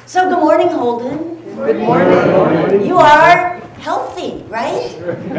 So good morning, Holden. Good morning. You are healthy, right?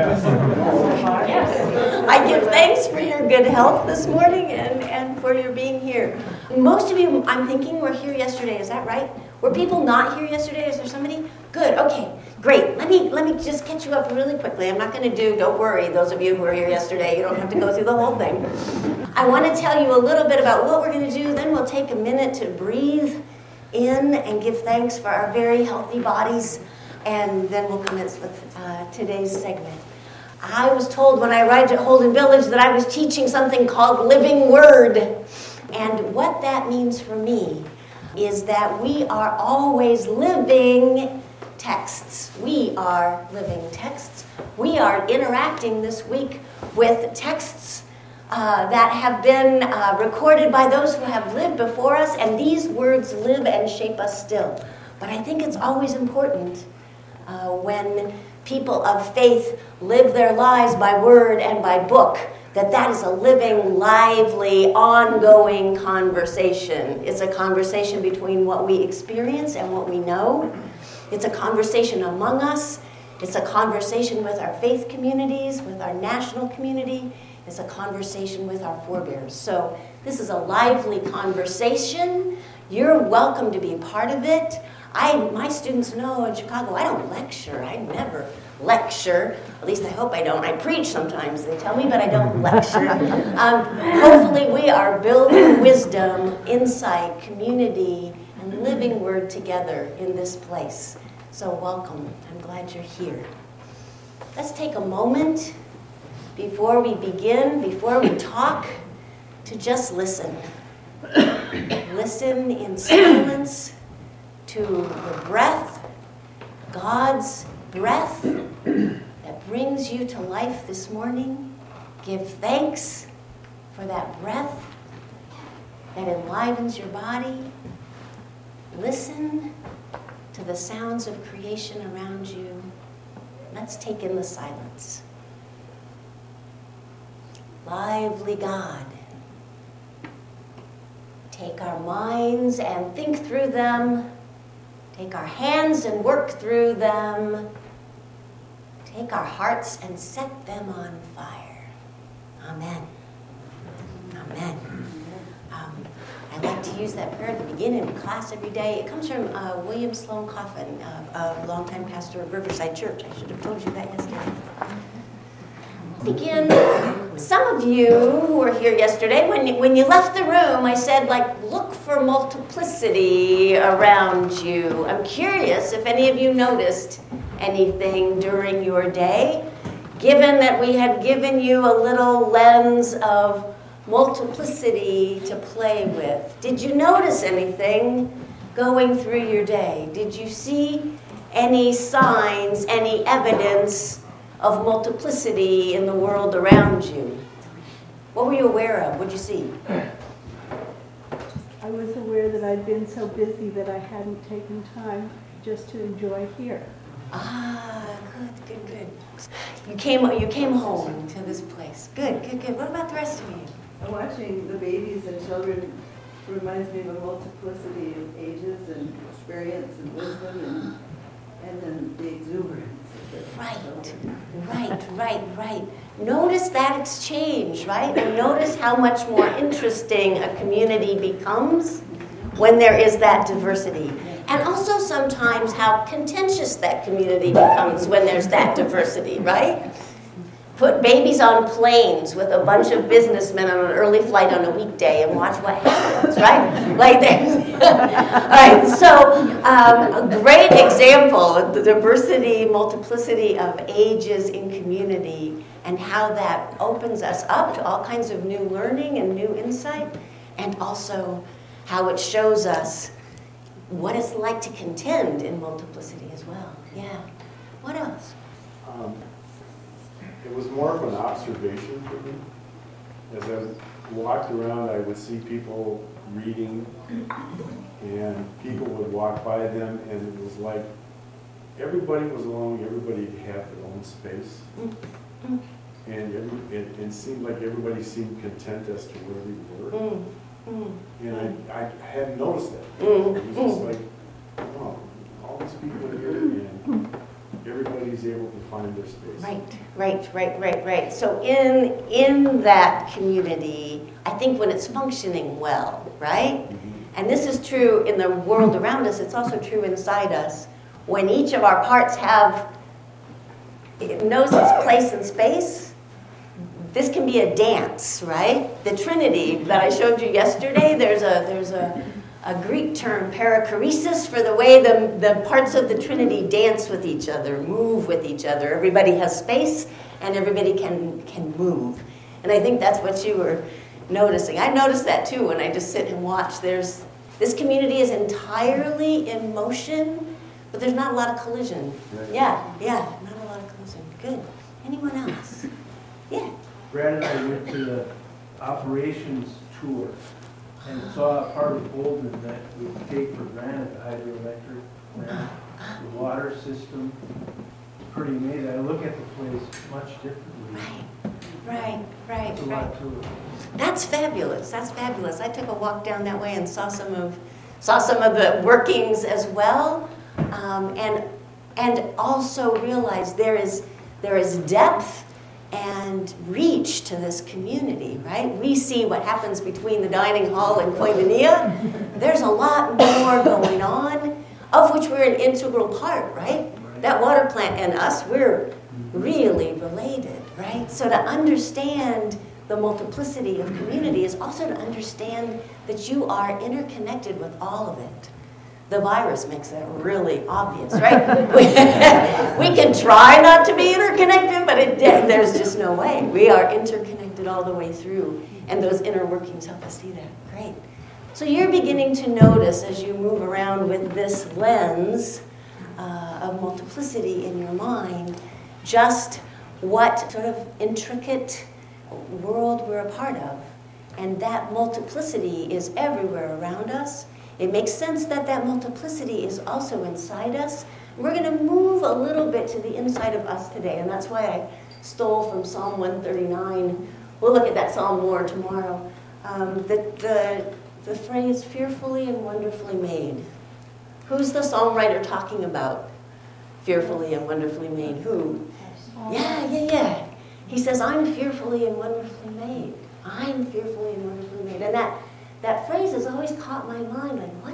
I give thanks for your good health this morning and for your being here. Most of you, I'm thinking, were here yesterday. Is that right? Were people not here yesterday? Is there somebody? Good. Okay. Great. Let me just catch you up really quickly. I'm not going to don't worry, those of you who were here yesterday, you don't have to go through the whole thing. I want to tell you a little bit about what we're going to do. Then we'll take a minute to breathe in and give thanks for our very healthy bodies. And then we'll commence with today's segment. I was told when I arrived at Holden Village that I was teaching something called Living Word. And what that means for me is that we are always living texts. We are living texts. We are interacting this week with texts that have been recorded by those who have lived before us, and these words live and shape us still. But I think it's always important when people of faith live their lives by word and by book, that is a living, lively, ongoing conversation. It's a conversation between what we experience and what we know. It's a conversation among us. It's a conversation with our faith communities, with our national community. It's a conversation with our forebears. So this is a lively conversation. You're welcome to be a part of it. My students know in Chicago, I don't lecture. I never lecture. At least I hope I don't. I preach sometimes, they tell me, but I don't lecture. Hopefully we are building wisdom, insight, community, and living word together in this place. So welcome. I'm glad you're here. Let's take a moment before we begin, before we talk, to just listen. Listen in silence to the breath, God's breath that brings you to life this morning. Give thanks for that breath that enlivens your body. Listen to the sounds of creation around you. Let's take in the silence. Lively God. Take our minds and think through them. Take our hands and work through them. Take our hearts and set them on fire. Amen. Amen. I like to use that prayer at the beginning of class every day. It comes from William Sloane Coffin, a longtime pastor of Riverside Church. I should have told you that yesterday. Begin. Some of you who were here yesterday, when you left the room, I said, look for multiplicity around you. I'm curious if any of you noticed anything during your day, given that we had given you a little lens of multiplicity to play with. Did you notice anything going through your day? Did you see any signs, any evidence of multiplicity in the world around you? What were you aware of? What did you see? I was aware that I'd been so busy that I hadn't taken time just to enjoy here. Good. You came home to this place. Good. What about the rest of you? Watching the babies and children reminds me of a multiplicity of ages and experience and wisdom and then the exuberance. Right. Notice that exchange, right? And notice how much more interesting a community becomes when there is that diversity. And also sometimes how contentious that community becomes when there's that diversity, right? Put babies on planes with a bunch of businessmen on an early flight on a weekday and watch what happens, right? All right, so a great example of the diversity, multiplicity of ages in community and how that opens us up to all kinds of new learning and new insight, and also how it shows us what it's like to contend in multiplicity as well. Yeah. What else? It was more of an observation for me. As I walked around, I would see people reading, and people would walk by them, and it was like everybody was alone, everybody had their own space. And it seemed like everybody seemed content as to where they were. And I hadn't noticed that. It was just like, oh, everybody's able to find their space. Right. So in that community, I think when it's functioning well, right? And this is true in the world around us, it's also true inside us. When each of our parts knows its place in space, this can be a dance, right? The Trinity that I showed you yesterday, there's a Greek term, perichoresis, for the way the parts of the Trinity dance with each other, move with each other. Everybody has space, and everybody can move. And I think that's what you were noticing. I noticed that too when I just sit and watch. This community is entirely in motion, but there's not a lot of collision. Right. Yeah, not a lot of collision. Good. Anyone else? Yeah. Brad and I went to the operations tour and saw a part of Bolden that we take for granted, the hydroelectric plant, the water system. It's pretty amazing. I look at the place much differently. Right. There's a lot to it. That's fabulous. I took a walk down that way and saw some of the workings as well, and also realized there is depth and reach to this community, right? We see what happens between the dining hall and Koinonia. There's a lot more going on, of which we're an integral part, right? That water plant and us, we're really related, right? So to understand the multiplicity of community is also to understand that you are interconnected with all of it. The virus makes that really obvious, right? We can try not to be interconnected, but there's just no way. We are interconnected all the way through, and those inner workings help us see that. Great. So you're beginning to notice as you move around with this lens of multiplicity in your mind, just what sort of intricate world we're a part of. And that multiplicity is everywhere around us. It makes sense that multiplicity is also inside us. We're going to move a little bit to the inside of us today, and that's why I stole from Psalm 139. We'll look at that psalm more tomorrow. The phrase fearfully and wonderfully made. Who's the psalm writer talking about? Fearfully and wonderfully made. Who? Yeah. He says, I'm fearfully and wonderfully made. I'm fearfully and wonderfully made. And that phrase has always caught my mind, like,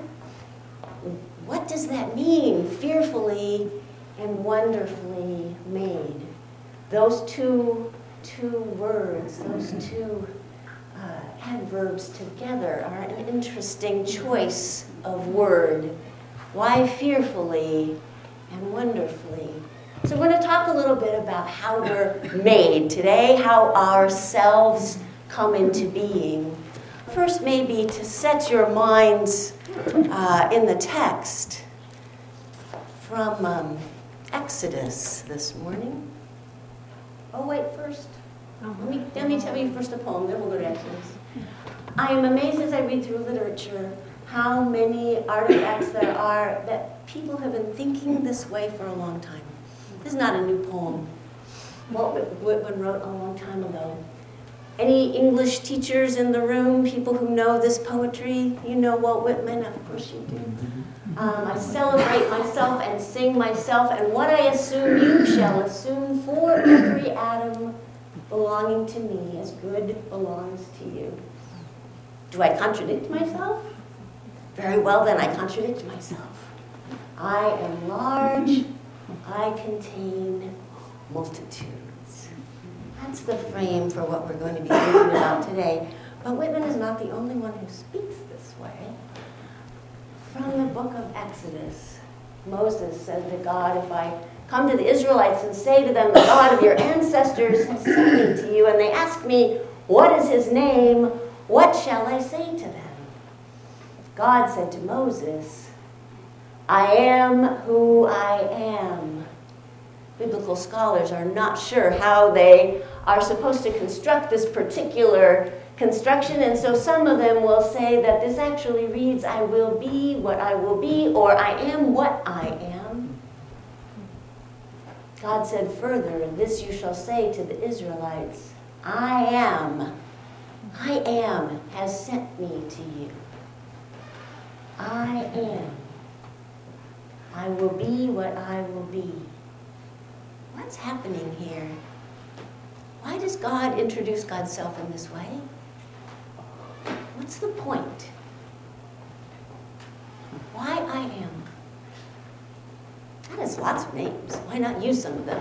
what does that mean? Fearfully and wonderfully made. Those two words, those two adverbs together are an interesting choice of word. Why fearfully and wonderfully? So we're going to talk a little bit about how we're made today, how ourselves come into being. First, maybe to set your minds in the text from Exodus this morning. Oh, wait, first. Let me tell you first a poem, then we'll go to Exodus. I am amazed as I read through literature how many artifacts there are that people have been thinking this way for a long time. This is not a new poem. Walt Whitman wrote a long time ago. Any English teachers in the room, people who know this poetry? You know Walt Whitman, of course you do. I celebrate myself and sing myself, and what I assume you shall assume, for every atom belonging to me as good belongs to you. Do I contradict myself? Very well then, I contradict myself. I am large, I contain multitudes. That's the frame for what we're going to be thinking about today. But Whitman is not the only one who speaks this way. From the book of Exodus, Moses said to God, if I come to the Israelites and say to them, the God of your ancestors has sent me to you, and they ask me, what is his name? What shall I say to them? God said to Moses, I am who I am. Biblical scholars are not sure how they are supposed to construct this particular construction, and so some of them will say that this actually reads, I will be what I will be, or I am what I am. God said further, this you shall say to the Israelites, I am has sent me to you. I am. I will be what I will be. what's happening here? Why does God introduce God's self in this way? What's the point? Why I am? That has lots of names. Why not use some of them?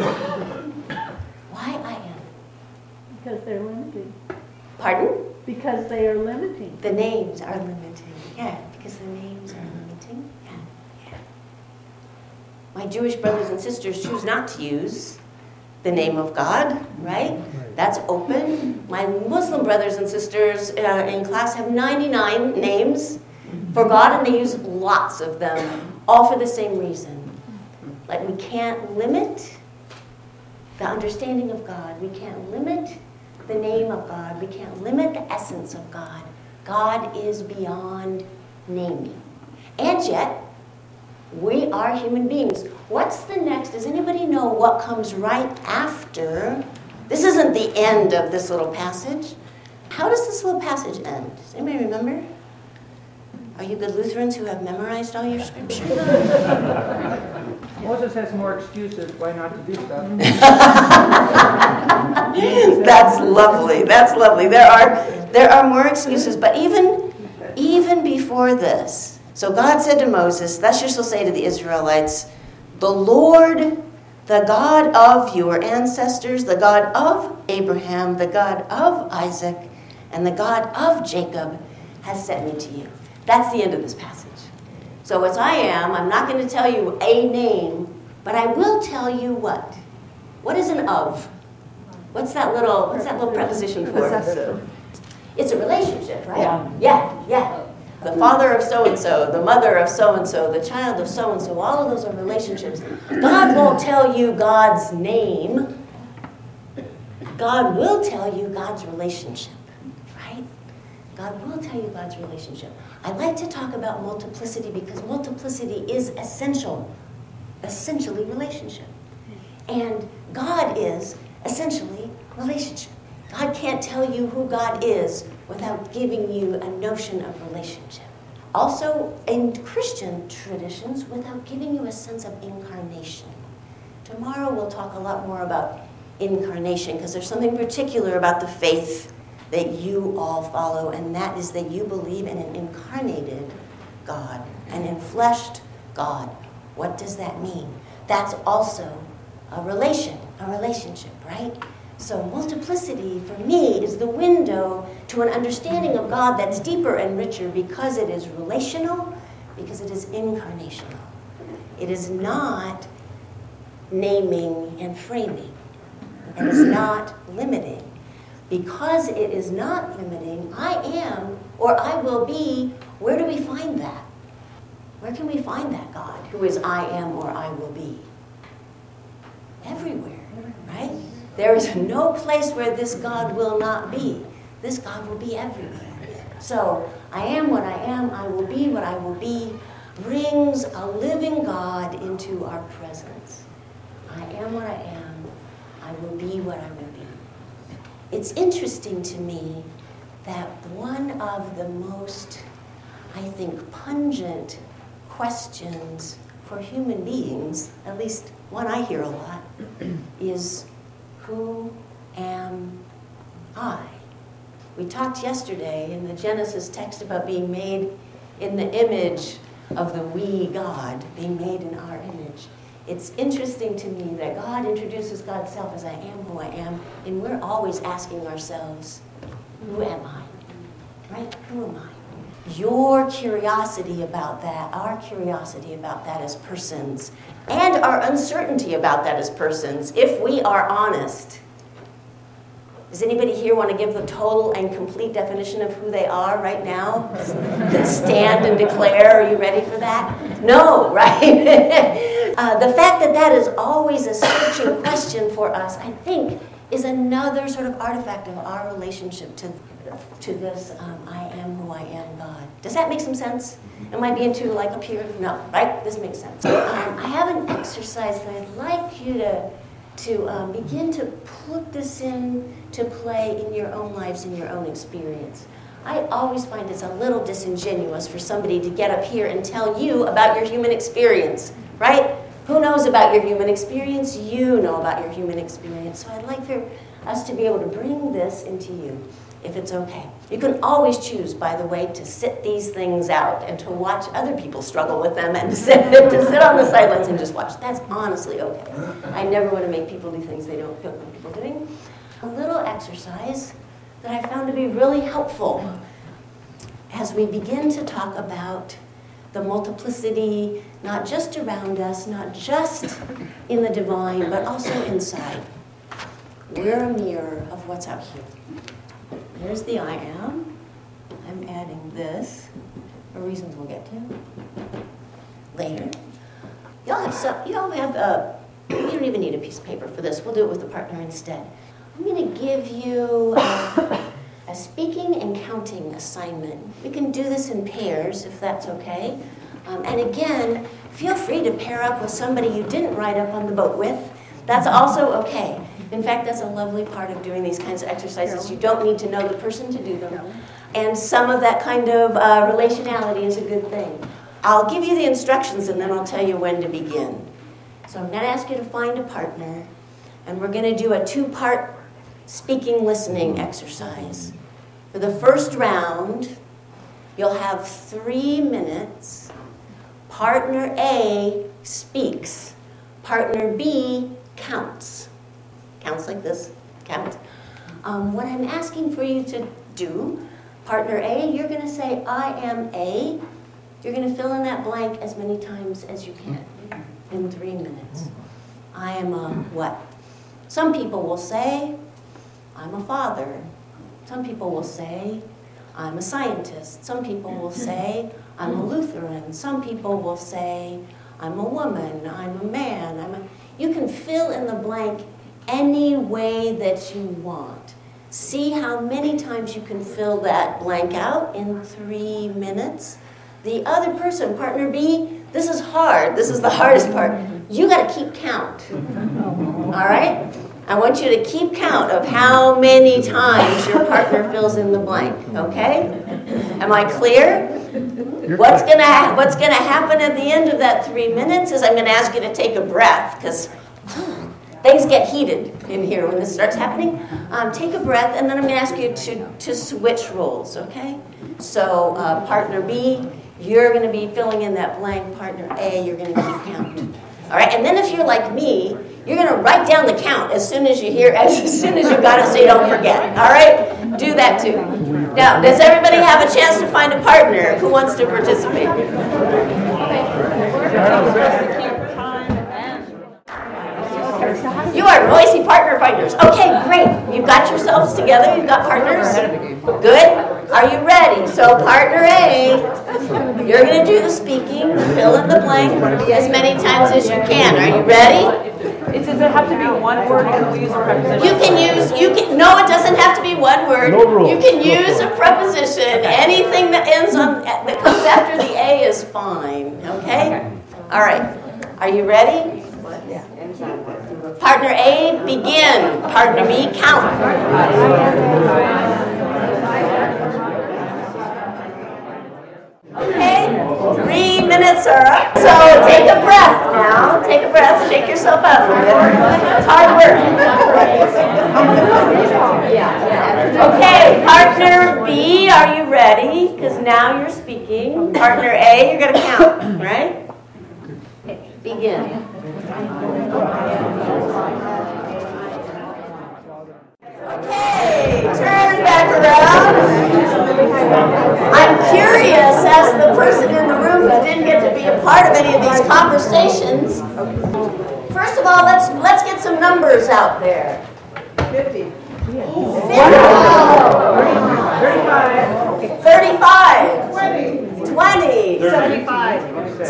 Why I am? Because they're limiting. Pardon? Because they are limiting. The names are limiting. Yeah, because the names are limiting. Yeah. My Jewish brothers and sisters choose not to use the name of God, right? That's open. My Muslim brothers and sisters in class have 99 names for God, and they use lots of them, all for the same reason. Like, we can't limit the understanding of God. We can't limit the name of God. We can't limit the essence of God. God is beyond naming. And yet, we are human beings. What's the next? Does anybody know what comes right after? This isn't the end of this little passage. How does this little passage end? Does anybody remember? Are you good Lutherans who have memorized all your scripture? Moses has more excuses why not to do stuff. That's lovely. That's lovely. There are more excuses, but even before this, so God said to Moses, "Thus you shall say to the Israelites, the Lord, the God of your ancestors, the God of Abraham, the God of Isaac, and the God of Jacob has sent me to you." That's the end of this passage. So as I am, I'm not going to tell you a name, but I will tell you what. What is an of? What's that little preposition for? Possessive. It's a relationship, right? Yeah. The father of so-and-so, the mother of so-and-so, the child of so-and-so, all of those are relationships. God won't tell you God's name. God will tell you God's relationship, right? God will tell you God's relationship. I like to talk about multiplicity because multiplicity is essentially relationship. And God is essentially relationship. God can't tell you who God is without giving you a notion of relationship. Also, in Christian traditions, without giving you a sense of incarnation. Tomorrow we'll talk a lot more about incarnation because there's something particular about the faith that you all follow, and that is that you believe in an incarnated God, an enfleshed God. What does that mean? That's also a relationship, right? So multiplicity, for me, is the window to an understanding of God that's deeper and richer because it is relational, because it is incarnational. It is not naming and framing. It is not limiting. Because it is not limiting, I am or I will be, where do we find that? Where can we find that God who is I am or I will be? Everywhere, right? There is no place where this God will not be. This God will be everywhere. So, I am what I am, I will be what I will be, brings a living God into our presence. I am what I am, I will be what I will be. It's interesting to me that one of the most, I think, pungent questions for human beings, at least one I hear a lot, is, who am I? We talked yesterday in the Genesis text about being made in the image of the we God, being made in our image. It's interesting to me that God introduces God's self as I am who I am, and we're always asking ourselves, who am I? Right? Who am I? Your curiosity about that, our curiosity about that as persons, and our uncertainty about that as persons, if we are honest. Does anybody here want to give the total and complete definition of who they are right now? Stand and declare. Are you ready for that? No, right? The fact that that is always a searching question for us, I think, is another sort of artifact of our relationship to this I am who I am God. Does that make some sense? Am I being too like up here? No, right? This makes sense. I have an exercise that I'd like you to begin to put this in to play in your own lives, in your own experience. I always find it's a little disingenuous for somebody to get up here and tell you about your human experience, right? Who knows about your human experience? You know about your human experience. So I'd like for us to be able to bring this into you, if it's okay. You can always choose, by the way, to sit these things out and to watch other people struggle with them and to sit on the sidelines and just watch. That's honestly okay. I never want to make people do things they don't feel comfortable doing. A little exercise that I found to be really helpful as we begin to talk about the multiplicity, not just around us, not just in the divine, but also inside. We're a mirror of what's out here. There's the I am. I'm adding this for reasons we'll get to later. You don't even need a piece of paper for this. We'll do it with the partner instead. I'm going to give you a speaking and counting assignment. We can do this in pairs if that's okay. And again, feel free to pair up with somebody you didn't ride up on the boat with. That's also okay. In fact, that's a lovely part of doing these kinds of exercises. You don't need to know the person to do them. And some of that kind of relationality is a good thing. I'll give you the instructions and then I'll tell you when to begin. So I'm going to ask you to find a partner, and we're going to do a 2-part speaking listening exercise. For the first round, you'll have 3 minutes. Partner A speaks. Partner B counts. Counts like this, count. What I'm asking for you to do, partner A, you're going to say, I am A. You're going to fill in that blank as many times as you can in 3 minutes. I am a what? Some people will say, I'm a father. Some people will say, I'm a scientist. Some people will say, I'm a Lutheran. Some people will say, I'm a woman. I'm a man. You can fill in the blank any way that you want. See how many times you can fill that blank out in 3 minutes. The other person, partner B, this is hard. This is the hardest part. You got to keep count. All right? I want you to keep count of how many times your partner fills in the blank. Okay? Am I clear? What's going to happen at the end of that 3 minutes is I'm going to ask you to take a breath, because things get heated in here when this starts happening. Take a breath, and then I'm going to ask you to switch roles, okay? So partner B, you're going to be filling in that blank. Partner A, you're going to keep count. All right, and then if you're like me, you're going to write down the count as soon as you got it so you don't forget. All right? Do that too. Now, does everybody have a chance to find a partner who wants to participate? You are noisy partner finders. Okay, great. You've got yourselves together. You've got partners. Good. Are you ready? So partner A, you're going to do the speaking, fill in the blank as many times as you can. Are you ready? Does it have to be one word, or can we use a preposition? No, it doesn't have to be one word. No rules. You can use a preposition. Anything that comes after the A is fine, okay? All right. Are you ready? Partner A, begin. Partner B, count. Okay, 3 minutes are up. So take a breath now. Take a breath. Shake yourself up. It's hard work. Okay, partner B, are you ready? Because now you're speaking. Partner A, you're going to count, right? Begin. Okay, turn back around. I'm curious, as the person in the room who didn't get to be a part of any of these conversations. First of all, let's get some numbers out there. 50. 35. 20. 75.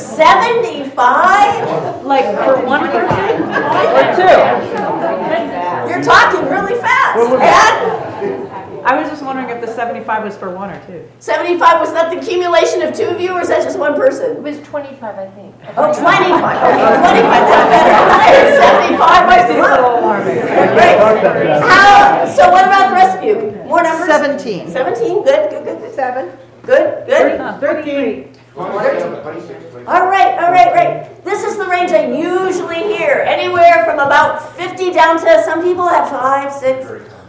75? Like for one person? Or two? You're talking really fast. And I was just wondering if the 75 was for one or two. 75, was that the accumulation of 2 of you, or is that just one person? It was 25, I think. Oh, 25. Okay, 25. That's better. I heard 75. Might be a little alarming. Great. So what about the rest of you? More numbers? 17. 17. Good. 7. Good. 33. All right. This is the range I usually maybe down to some people have 5, 6.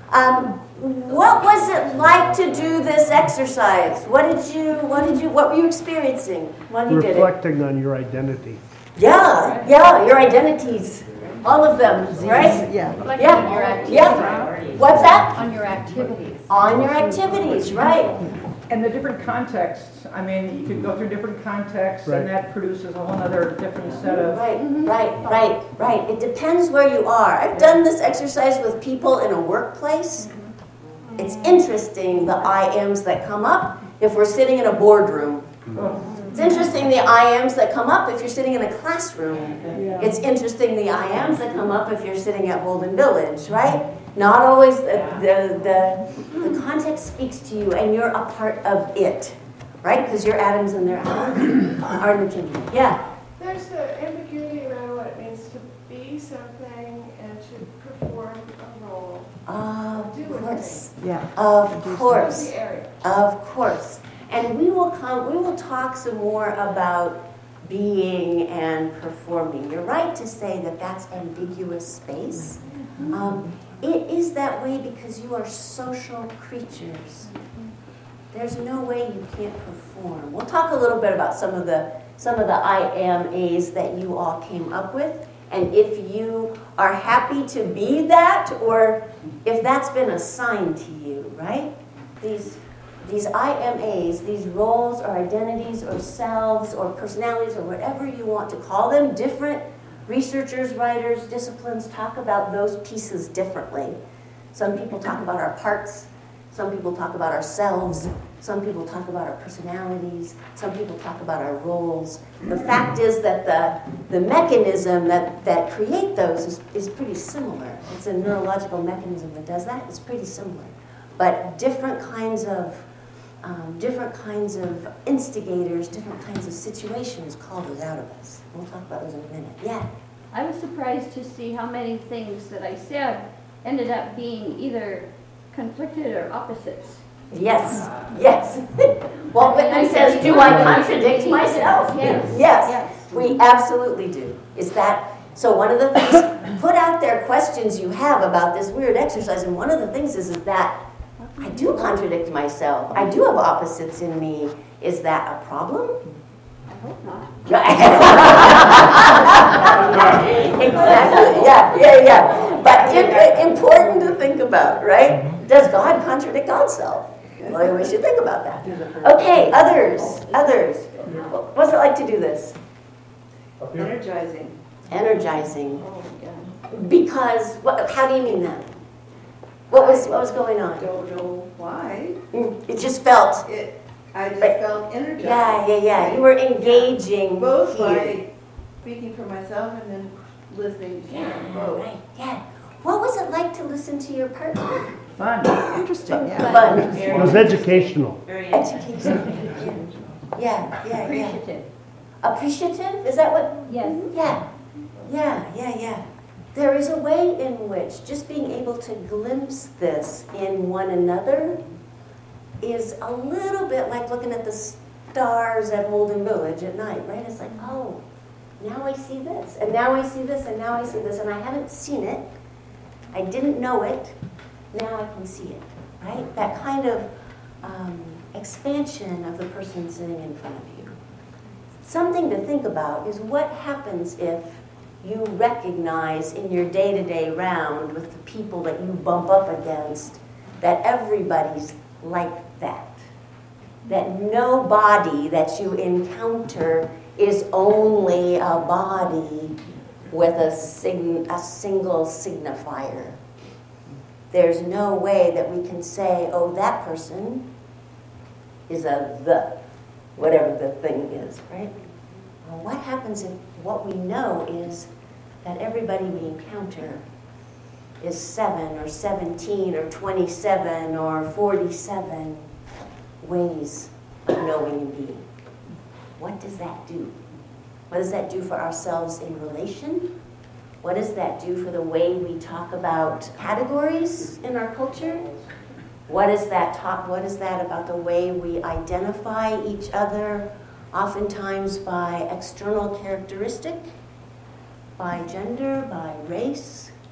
What was it like to do this exercise? What were you experiencing when you did it? Reflecting on your identity. Yeah, your identities. All of them, right? Yeah. Reflecting on your activities. Yeah. What's that? On your activities. On your activities, right. And the different contexts, I mean, you could go through different contexts Right. and that produces a whole other different set of. Right. It depends where you are. I've done this exercise with people in a workplace. It's interesting, the I ams that come up if we're sitting in a boardroom. It's interesting, the I ams that come up if you're sitting in a classroom. Yeah. It's interesting, the I ams that come up if you're sitting at Holden Village, right? Not always the context speaks to you and you're a part of it, right? Because your atoms and their atoms are interchangeable. Yeah. There's the ambiguity around what it means to be something and to perform a role. Of course. Yeah. Of course. The area. Of course. And we will talk some more about being and performing. You're right to say that that's ambiguous space. It is that way because you are social creatures. There's no way you can't perform. We'll talk a little bit about some of the I am A's that you all came up with, and if you are happy to be that, or if that's been assigned to you, right? These I am A's, these roles or identities or selves or personalities or whatever you want to call them, different researchers, writers, disciplines talk about those pieces differently. Some people talk about our parts, some people talk about ourselves, some people talk about our personalities, some people talk about our roles. The fact is that the mechanism that create those is pretty similar. It's a neurological mechanism that does that. It's pretty similar. But different kinds of instigators, different kinds of situations call those out of us. We'll talk about those in a minute. Yeah. I was surprised to see how many things that I said ended up being either conflicted or opposites. Yes. Walt Whitman says, do I contradict myself? Yes. We absolutely do. So one of the things, put out there questions you have about this weird exercise, and one of the things is that I do contradict myself. I do have opposites in me. Is that a problem? I hope not. Exactly. Yeah. But important to think about, right? Does God contradict God's self? Well, we should think about that. Okay, others. What's it like to do this? Energizing. Because, how do you mean that? What was going on? Don't know why. It just felt. I just felt energized. Yeah. You were engaging. Both here. by speaking for myself and then listening to you. Both. Right. Yeah. What was it like to listen to your partner? Fun. Interesting. Fun. It was educational. Education. Yeah. Appreciative. Appreciative? Is that what? Yes. Yeah. There is a way in which just being able to glimpse this in one another is a little bit like looking at the stars at Holden Village at night, right? It's like, oh, now I see this, and now I see this, and now I see this, and I haven't seen it. I didn't know it. Now I can see it, right? That kind of expansion of the person sitting in front of you. Something to think about is what happens if you recognize in your day-to-day round with the people that you bump up against that everybody's like that. That no body that you encounter is only a body with a single signifier. There's no way that we can say, oh, that person is whatever the thing is, right? Well, what happens if what we know is that everybody we encounter is 7 or 17 or 27 or 47 ways of knowing and being? What does that do? What does that do for ourselves in relation? What does that do for the way we talk about categories in our culture? What is that about the way we identify each other, oftentimes by external characteristic, by gender, by race?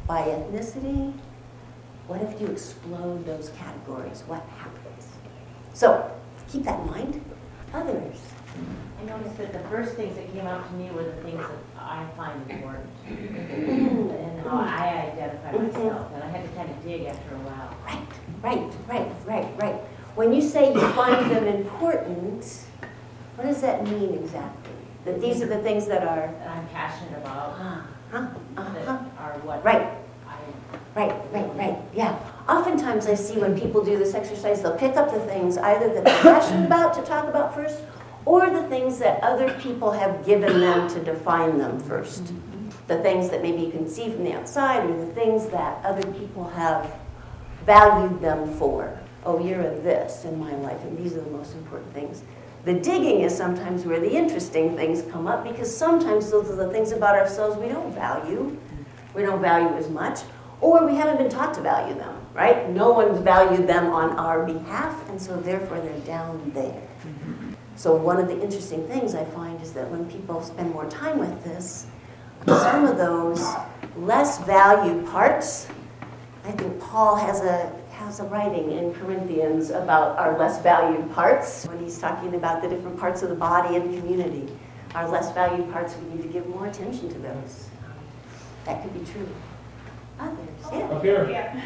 by ethnicity? What if you explode those categories? What happens? So keep that in mind. Others. I noticed that the first things that came out to me were the things that I find important and how I identify myself. And I had to kind of dig after a while. Right. When you say you find them important, what does that mean exactly? That these are the things that are... That I'm passionate about. That are what Right. I... Right. Yeah. Oftentimes I see when people do this exercise, they'll pick up the things either that they're passionate about to talk about first, or the things that other people have given them to define them first. The things that maybe you can see from the outside, or the things that other people have valued them for. Oh, you're a this in my life, and these are the most important things. The digging is sometimes where the interesting things come up, because sometimes those are the things about ourselves we don't value. We don't value as much, or we haven't been taught to value them, right? No one's valued them on our behalf, and so therefore they're down there. So one of the interesting things I find is that when people spend more time with this, some of those less valued parts, I think Paul has a writing in Corinthians about our less valued parts, when he's talking about the different parts of the body and community. Our less valued parts, we need to give more attention to those. That could be true. Others, yeah. Up here. Yeah.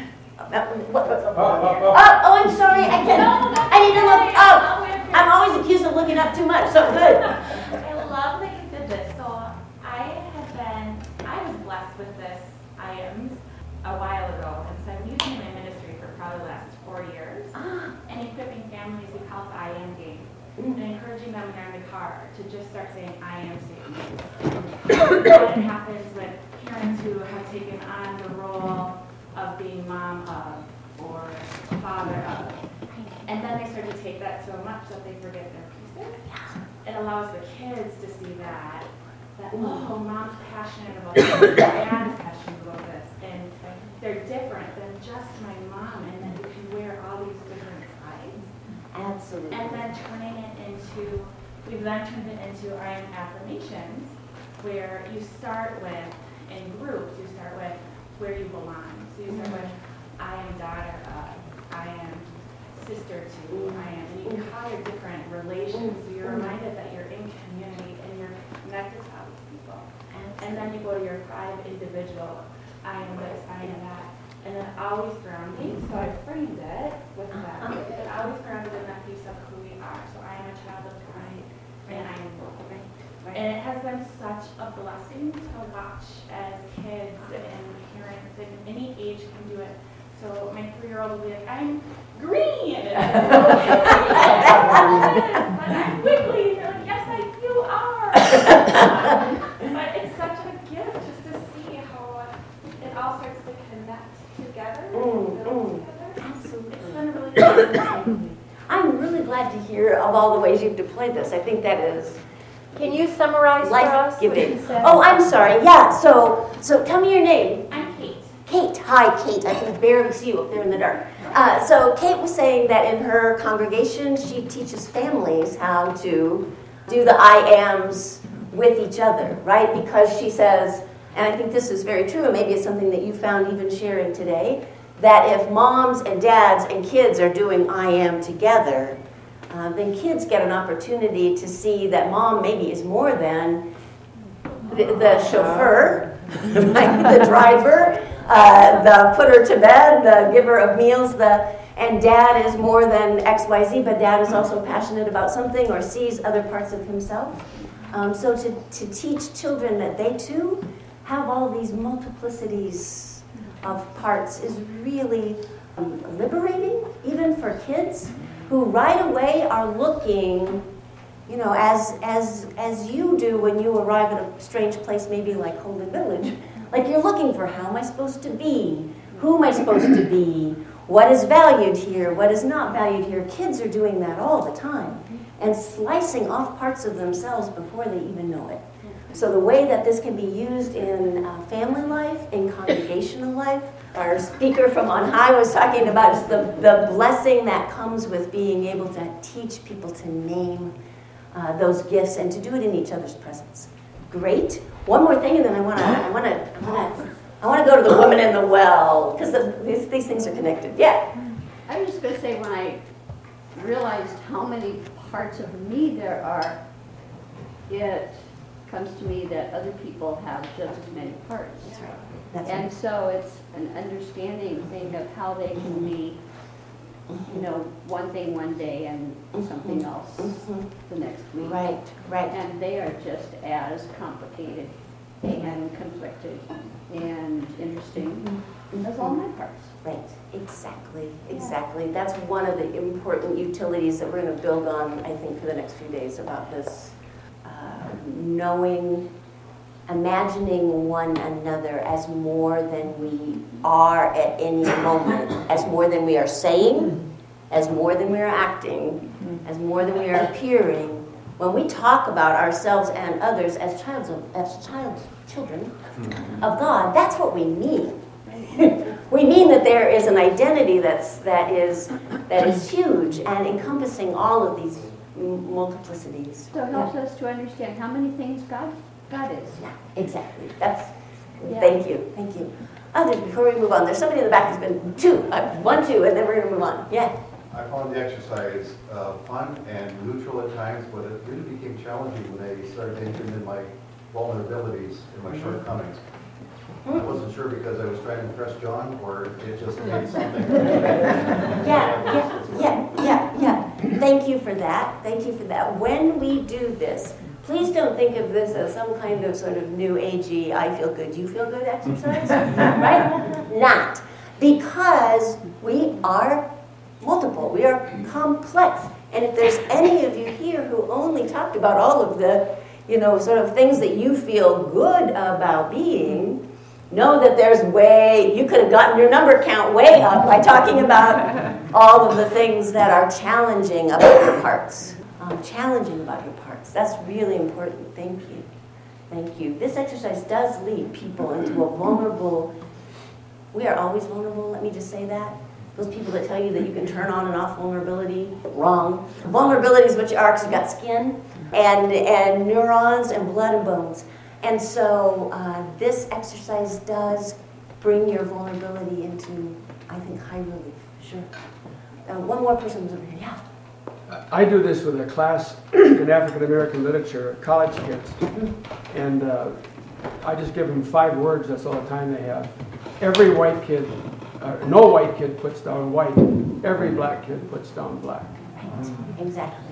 Oh, I'm sorry. I need to look up. I'm always accused of looking up too much, so good. I love that you did this. So I was blessed with this IAMS a while ago, and so I'm using my ministry for probably the last 4 years, and equipping families who call it the IAM game, and encouraging them when they're in the car to just start saying I am safe. What happens with parents who have taken on the role of being mom of or father of, and then they start to take that so much that they forget their pieces. It allows the kids to see that oh, mom's passionate about this, dad's passionate about this, and they're different than just my mom, and then you can wear all these different sides. Absolutely. And then we've then turned it into IAM affirmations, where you start with, in groups, you start with where you belong. So you start with, I am daughter of, I am sister to, I am, and you can call your different relations, so you're reminded that you're in community and you're connected to other people. And then you go to your 5 individual, I am this, I am that, and then always grounding, so I framed it with that, but always grounded in that piece of who we are. So I am a child of God, and I am right. And it has been such a blessing to watch as kids and parents and any age can do it. So my 3-year-old will be like, I'm green. And I'm wiggly. And they're like, yes, you are. But it's such a gift just to see how it all starts to connect together. Absolutely. It's been really good. I'm really glad to hear of all the ways you've deployed this. I think that is Can you summarize for us what life-giving. you said? Oh, I'm sorry. Yeah. So tell me your name. I'm Kate. Kate. Hi, Kate. I can barely see you up there in the dark. So Kate was saying that in her congregation, she teaches families how to do the I ams with each other, right? Because she says, and I think this is very true, and maybe it's something that you found even sharing today, that if moms and dads and kids are doing I am together, then kids get an opportunity to see that mom maybe is more than the chauffeur, right? The driver, the putter to bed, the giver of meals, and dad is more than XYZ, but dad is also passionate about something or sees other parts of himself. So to teach children that they too have all these multiplicities of parts is really liberating, even for kids who right away are looking, you know, as you do when you arrive at a strange place, maybe like Holden Village. Like you're looking for, how am I supposed to be? Who am I supposed to be? What is valued here? What is not valued here? Kids are doing that all the time and slicing off parts of themselves before they even know it. So the way that this can be used in family life, in congregational life, our speaker from on high was talking about just the blessing that comes with being able to teach people to name those gifts and to do it in each other's presence. Great. One more thing, and then I want to I want to go to the woman in the well, because these things are connected. Yeah. I was just going to say, when I realized how many parts of me there are, it comes to me that other people have just as many parts. That's right. That's And right. so it's an understanding thing of how they can be, you know, one thing one day and something else the next week. Right, right. And they are just as complicated and conflicted and interesting as all my parts. Right, exactly, exactly. That's one of the important utilities that we're going to build on, I think, for the next few days about this. Knowing, imagining one another as more than we are at any moment, as more than we are saying, as more than we are acting, as more than we are appearing. When we talk about ourselves and others as children of God, that's what we mean. We mean that there is an identity that is huge and encompassing all of these multiplicities. So it helps us to understand how many things God is. Yeah, exactly. That's. Yeah. Thank you. Others, before we move on, there's somebody in the back who's been two, and then we're going to move on. Yeah. I found the exercise fun and neutral at times, but it really became challenging when I started entering in my vulnerabilities and my shortcomings. I wasn't sure because I was trying to impress John, or it just made something. Yeah. Thank you for that. When we do this, please don't think of this as some kind of sort of new agey, I feel good, you feel good exercise, right? Not. Because we are multiple, we are complex. And if there's any of you here who only talked about all of the, sort of things that you feel good about being, know that you could have gotten your number count way up by talking about all of the things that are challenging about your parts. That's really important. Thank you. This exercise does lead people into a vulnerable, we are always vulnerable, let me just say that. Those people that tell you that you can turn on and off vulnerability, wrong. Vulnerability is what you are because you've got skin and neurons and blood and bones. And so this exercise does bring your vulnerability into, I think, high relief. Sure. One more person was over here. Yeah. I do this with a class in African American literature, college kids. And I just give them 5 words, that's all the time they have. Every white kid, no white kid puts down white. Every black kid puts down black. Right. Exactly.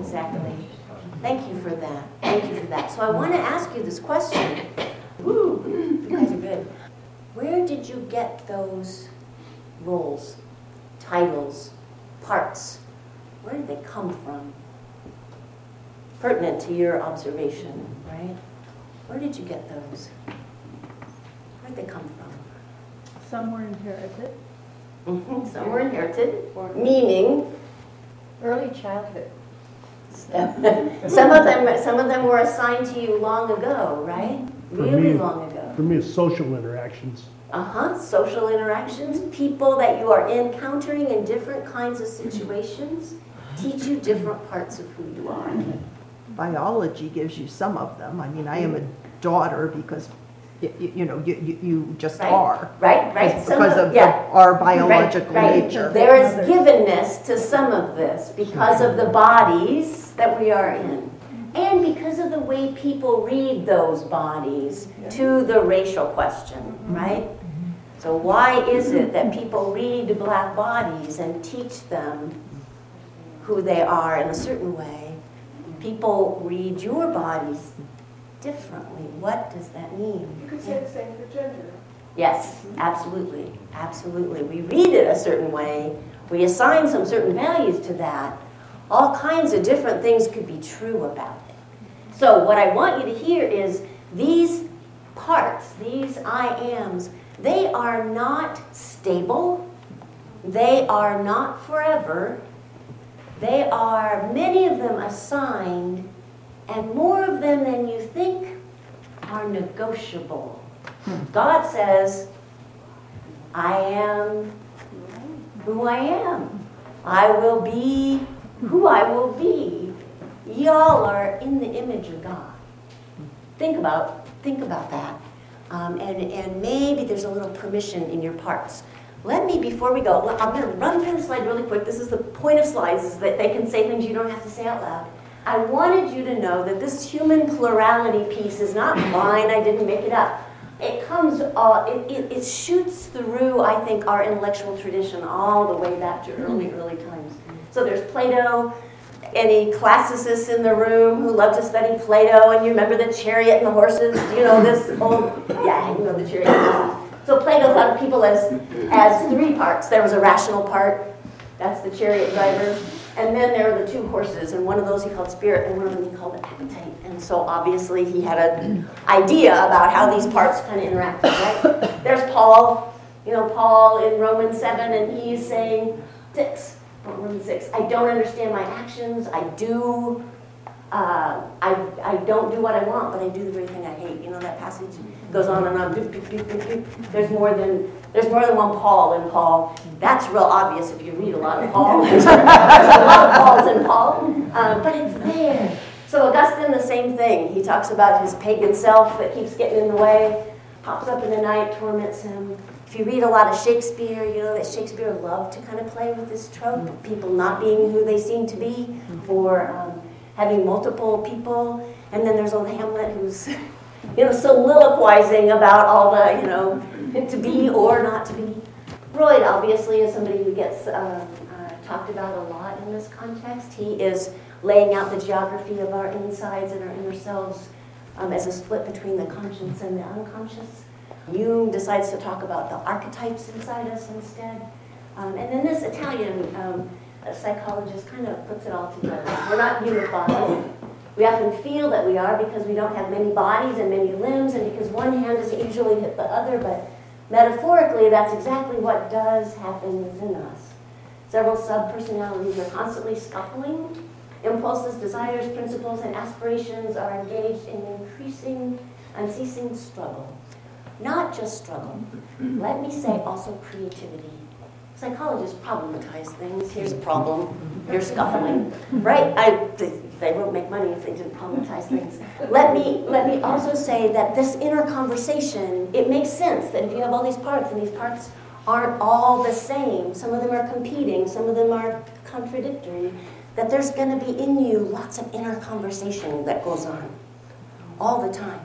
Thank you for that. So I want to ask you this question. Woo, you guys are good. Where did you get those roles, titles, parts? Where did they come from? Pertinent to your observation, right? Where did you get those? Where did they come from? Some were inherited. Some were inherited, meaning Early childhood. some of them were assigned to you long ago, right? Really long ago. For me, it's social interactions. Social interactions, people that you are encountering in different kinds of situations teach you different parts of who you are. Biology gives you some of them. I mean, I am a daughter because you just are. Right. Because of our biological nature. There is givenness to some of this because of the bodies that we are in. And because of the way people read those bodies to the racial question, right? So why is it that people read black bodies and teach them who they are in a certain way? People read your bodies differently. What does that mean? You could say the same for gender. Yes, absolutely. We read it a certain way. We assign some certain values to that. All kinds of different things could be true about it. So what I want you to hear is these parts, these I ams, they are not stable. They are not forever. They are, many of them assigned, and more of them than you think are negotiable. God says, I am who I am. I will be who I will be. Y'all are in the image of God. Think about that. And maybe there's a little permission in your parts. Let me, before we go, I'm going to run through the slide really quick. This is the point of slides, is that they can say things you don't have to say out loud. I wanted you to know that this human plurality piece is not mine. I didn't make it up. It comes, it shoots through, I think, our intellectual tradition all the way back to early times. So there's Plato. Any classicists in the room who love to study Plato, and you remember the chariot and the horses? Do you know this old, yeah, you know the chariot and the horses. So Plato thought of people as three parts. There was a rational part, that's the chariot driver, and then there are the two horses, and one of those he called spirit, and one of them he called appetite. And so obviously he had an idea about how these parts kind of interacted, right? There's Paul, Paul in Romans 7, and he's saying, Romans 6, I don't understand my actions, I don't do what I want, but I do the very thing I hate. You know that passage goes on and on. There's more than one Paul in Paul. That's real obvious if you read a lot of Paul. There's a lot of Pauls in Paul, but it's there. So Augustine, the same thing. He talks about his pagan self that keeps getting in the way, pops up in the night, torments him. If you read a lot of Shakespeare, you know that Shakespeare loved to kind of play with this trope of people not being who they seem to be, or having multiple people. And then there's old Hamlet who's, soliloquizing about all the, to be or not to be. Freud, obviously, is somebody who gets talked about a lot in this context. He is laying out the geography of our insides and our inner selves as a split between the conscious and the unconscious. Jung decides to talk about the archetypes inside us instead. And then this Italian psychologist kind of puts it all together. We're not unified. We often feel that we are because we don't have many bodies and many limbs, and because one hand doesn't usually hit the other, but metaphorically, that's exactly what does happen within us. Several sub-personalities are constantly scuffling. Impulses, desires, principles, and aspirations are engaged in increasing, unceasing struggle. Not just struggle. Let me say also creativity. Psychologists problematize things. Here's a problem. You're scuffling, right? They won't make money if they didn't problematize things. Let me also say that this inner conversation, it makes sense that if you have all these parts and these parts aren't all the same, some of them are competing, some of them are contradictory, that there's going to be in you lots of inner conversation that goes on all the time.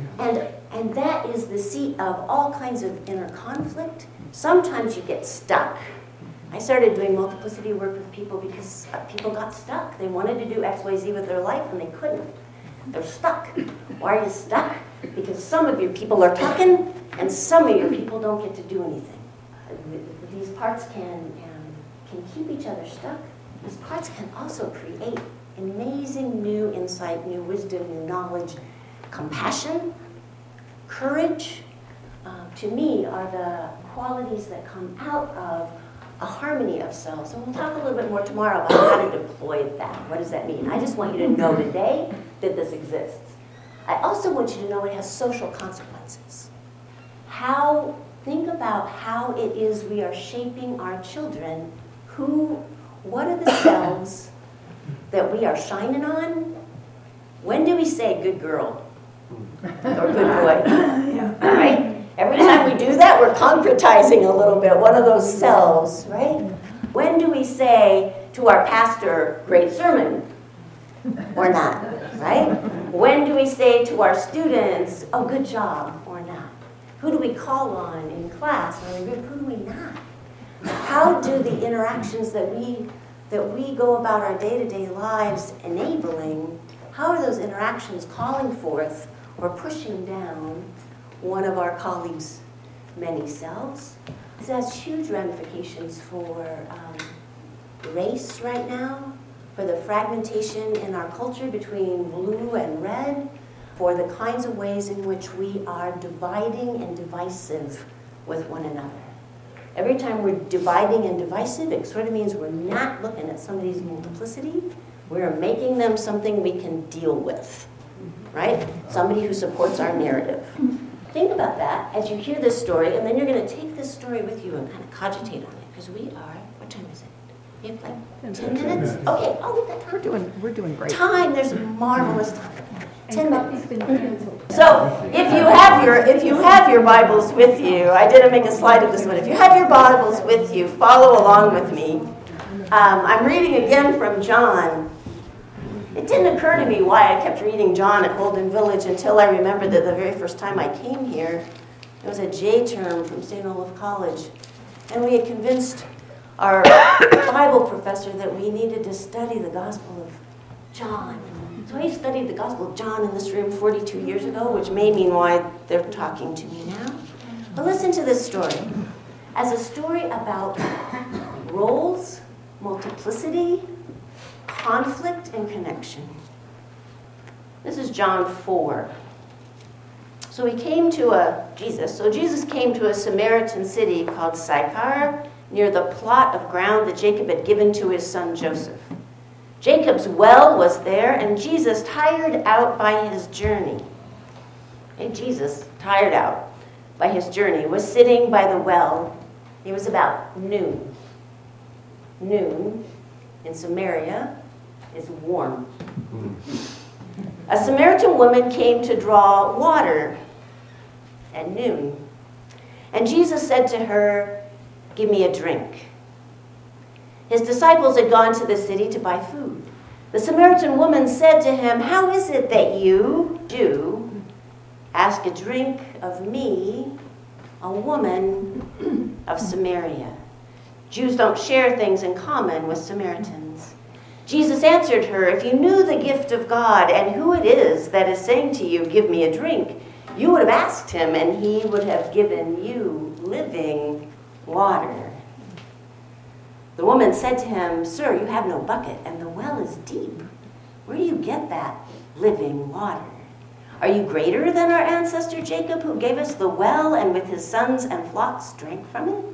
And that is the seat of all kinds of inner conflict. Sometimes you get stuck. I started doing multiplicity work with people because people got stuck. They wanted to do X, Y, Z with their life and they couldn't. They're stuck. Why are you stuck? Because some of your people are talking and some of your people don't get to do anything. These parts can keep each other stuck. These parts can also create amazing new insight, new wisdom, new knowledge, compassion, courage, to me, are the qualities that come out of a harmony of selves. And we'll talk a little bit more tomorrow about how to deploy that. What does that mean? I just want you to know today that this exists. I also want you to know it has social consequences. Think about how it is we are shaping our children. What are the selves that we are shining on? When do we say good girl or good boy? Right? Every time we do that, we're concretizing a little bit one of those selves, right? When do we say to our pastor, great sermon, or not, right? When do we say to our students, oh, good job, or not? Who do we call on in class or in group? Who do we not? How do the interactions that we go about our day-to-day lives enabling, how are those interactions calling forth or pushing down one of our colleagues' many selves? This has huge ramifications for race right now, for the fragmentation in our culture between blue and red, for the kinds of ways in which we are dividing and divisive with one another. Every time we're dividing and divisive, it sort of means we're not looking at somebody's multiplicity. We're making them something we can deal with, right? Somebody who supports our narrative. Think about that as you hear this story, and then you're going to take this story with you and kind of cogitate on it, because we are, what time is it? We have like 10 minutes? Okay, oh, we've got time. We're doing great. Time, there's marvelous time. 10 minutes. Been canceled. So if you have have your Bibles with you, I didn't make a slide of this one. If you have your Bibles with you, follow along with me. I'm reading again from John. It didn't occur to me why I kept reading John at Holden Village until I remembered that the very first time I came here, it was a J term from St. Olaf College, and we had convinced our Bible professor that we needed to study the Gospel of John. So I studied the Gospel of John in this room 42 years ago, which may mean why they're talking to me now. But listen to this story as a story about roles, multiplicity, conflict, and connection. This is John 4. So Jesus came to a Samaritan city called Sychar, near the plot of ground that Jacob had given to his son Joseph. Jacob's well was there, and Jesus, tired out by his journey, was sitting by the well. It was about noon. Noon in Samaria is warm. A Samaritan woman came to draw water at noon. And Jesus said to her, "Give me a drink." His disciples had gone to the city to buy food. The Samaritan woman said to him, "How is it that you, Jew, ask a drink of me, a woman of Samaria?" Jews don't share things in common with Samaritans. Jesus answered her, "If you knew the gift of God and who it is that is saying to you, 'Give me a drink,' you would have asked him, and he would have given you living water." The woman said to him, "Sir, you have no bucket, and the well is deep. Where do you get that living water? Are you greater than our ancestor Jacob, who gave us the well and with his sons and flocks drank from it?"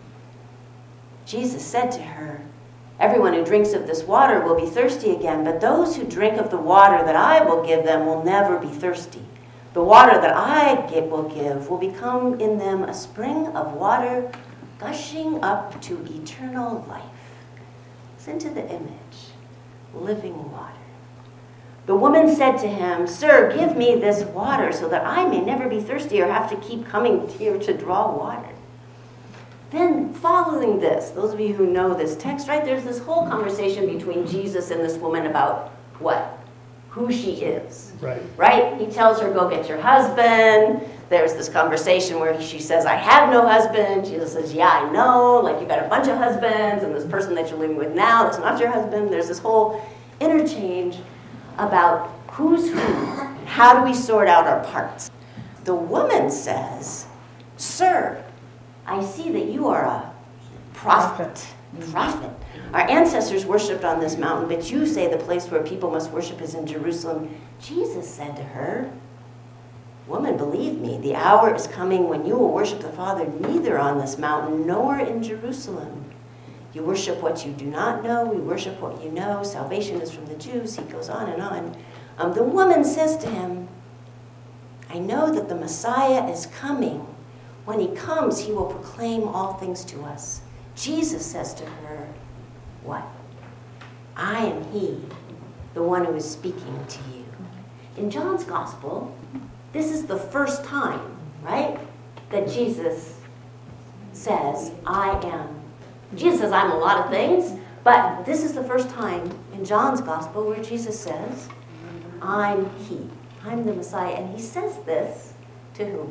Jesus said to her, "Everyone who drinks of this water will be thirsty again, but those who drink of the water that I will give them will never be thirsty. The water that I will give will become in them a spring of water gushing up to eternal life." Listen to the image. Living water. The woman said to him, "Sir, give me this water so that I may never be thirsty or have to keep coming here to draw water." Then following this, those of you who know this text, right, there's this whole conversation between Jesus and this woman about what? Who she is. Right? He tells her, "Go get your husband." There's this conversation where she says, "I have no husband." Jesus says, "Yeah, I know. Like, you've got a bunch of husbands, and this person that you're living with now, that's not your husband." There's this whole interchange about who's who. How do we sort out our parts? The woman says, "Sir, I see that you are a prophet." Prophet. "Our ancestors worshipped on this mountain, but you say the place where people must worship is in Jerusalem." Jesus said to her, "Woman, believe me, the hour is coming when you will worship the Father neither on this mountain nor in Jerusalem. You worship what you do not know, we worship what you know. Salvation is from the Jews." He goes on and on. The woman says to him, "I know that the Messiah is coming. When he comes, he will proclaim all things to us." Jesus says to her, what? "I am he, the one who is speaking to you." In John's gospel, this is the first time, right, that Jesus says, "I am." Jesus says, "I'm a lot of things," but this is the first time in John's gospel where Jesus says, "I'm he. I'm the Messiah." And he says this to whom?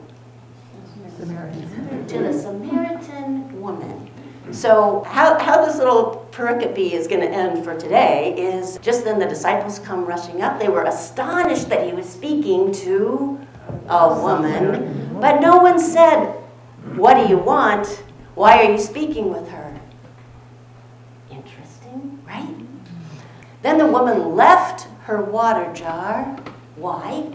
To the Samaritan woman. So how this little pericope is going to end for today is just then the disciples come rushing up. They were astonished that he was speaking to a woman, but no one said, "What do you want? Why are you speaking with her?" Interesting, right? Then the woman left her water jar. Why?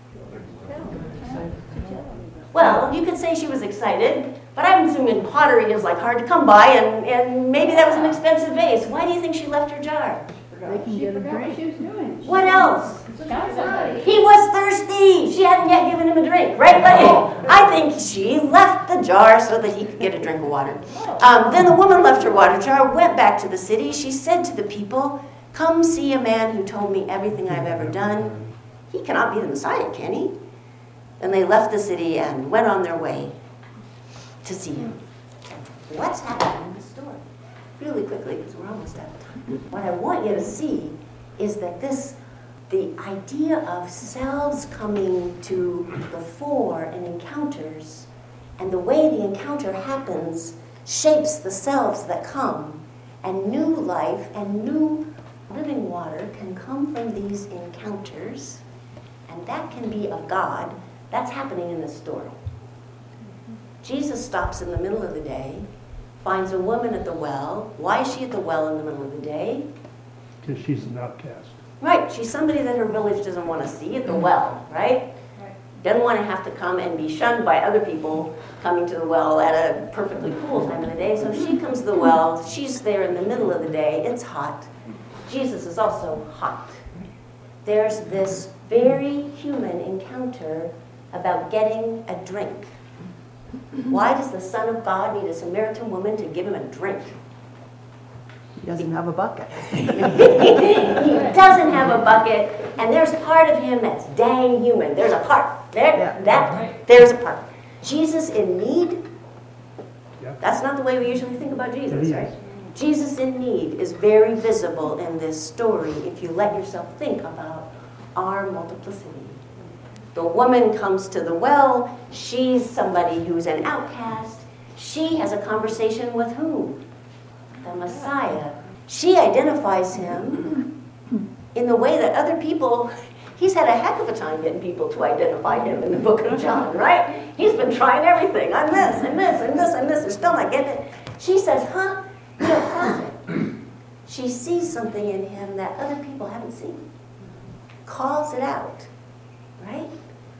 Well, you could say she was excited, but I'm assuming pottery is like hard to come by, and maybe that was an expensive vase. Why do you think she left her jar? She forgot what she was doing. What else? He was thirsty. She hadn't yet given him a drink, right? But I think she left the jar so that he could get a drink of water. Then the woman left her water jar, went back to the city. She said to the people, "Come see a man who told me everything I've ever done. He cannot be the Messiah, can he?" Then they left the city and went on their way to see him. What's happening in the story? Really quickly, because we're almost out of time. What I want you to see is that the idea of selves coming to the fore in encounters, and the way the encounter happens shapes the selves that come, and new life and new living water can come from these encounters, and that can be of God. That's happening in this story. Jesus stops in the middle of the day, finds a woman at the well. Why is she at the well in the middle of the day? Because she's an outcast. Right, she's somebody that her village doesn't want to see at the well, right? Doesn't want to have to come and be shunned by other people coming to the well at a perfectly cool time of the day. So she comes to the well, she's there in the middle of the day, it's hot. Jesus is also hot. There's this very human encounter about getting a drink. Why does the Son of God need a Samaritan woman to give him a drink? He doesn't have a bucket. He doesn't have a bucket, and there's part of him that's dang human. There's a part. There's a part. Jesus in need, that's not the way we usually think about Jesus, right? Jesus in need is very visible in this story if you let yourself think about our multiplicity. The woman comes to the well. She's somebody who's an outcast. She has a conversation with whom? The Messiah. She identifies him in the way that other people, he's had a heck of a time getting people to identify him in the book of John, right? He's been trying everything. I'm this, I'm this, I'm this, I'm this. They're still not getting it. She says, huh? You're a prophet. She sees something in him that other people haven't seen. Calls it out, right?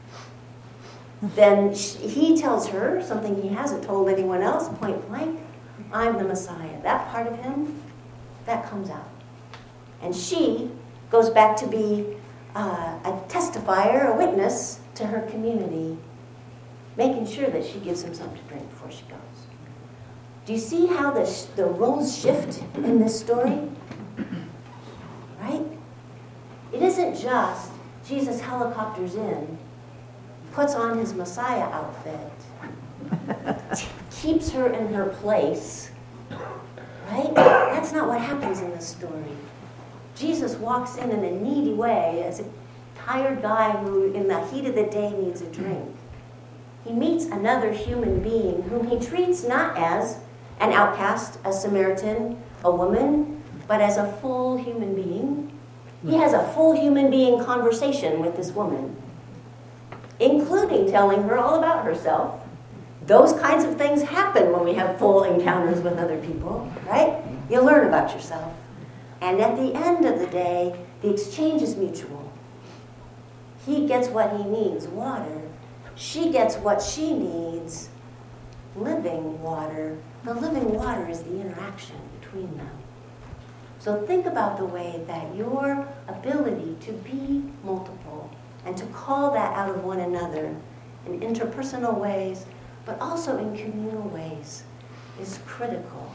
Then he tells her something he hasn't told anyone else, point blank. I'm the Messiah. That part of him, that comes out. And she goes back to be a testifier, a witness to her community, making sure that she gives him something to drink before she goes. Do you see how the roles shift in this story? Right? It isn't just Jesus helicopters in, puts on his Messiah outfit, keeps her in her place, right? That's not what happens in this story. Jesus walks in a needy way as a tired guy who in the heat of the day needs a drink. He meets another human being whom he treats not as an outcast, a Samaritan, a woman, but as a full human being. He has a full human being conversation with this woman, including telling her all about herself. Those kinds of things happen when we have full encounters with other people, right? You learn about yourself. And at the end of the day, the exchange is mutual. He gets what he needs, water. She gets what she needs, living water. The living water is the interaction between them. So think about the way that your ability to be multiple and to call that out of one another in interpersonal ways, but also in communal ways, is critical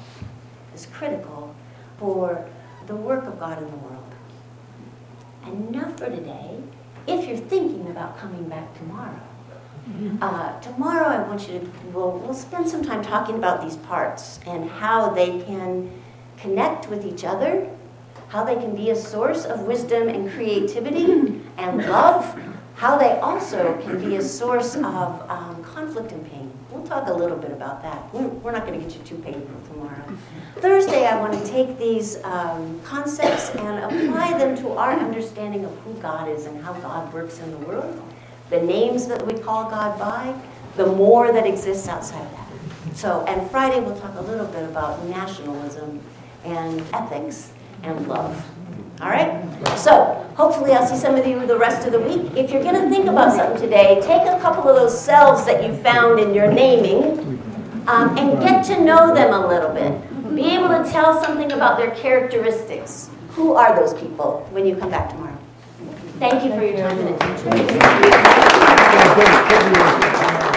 for the work of God in the world. And enough for today. If you're thinking about coming back tomorrow, tomorrow I want you to, we'll spend some time talking about these parts and how they can connect with each other, how they can be a source of wisdom and creativity and love, how they also can be a source of conflict and pain. We'll talk a little bit about that. We're not going to get you too painful tomorrow. Thursday, I want to take these concepts and apply them to our understanding of who God is and how God works in the world, the names that we call God by, the more that exists outside that. So, and Friday, we'll talk a little bit about nationalism and ethics and love. All right? So, hopefully I'll see some of you the rest of the week. If you're going to think about something today, take a couple of those selves that you found in your naming and get to know them a little bit. Be able to tell something about their characteristics. Who are those people when you come back tomorrow? Thank you for your time and attention.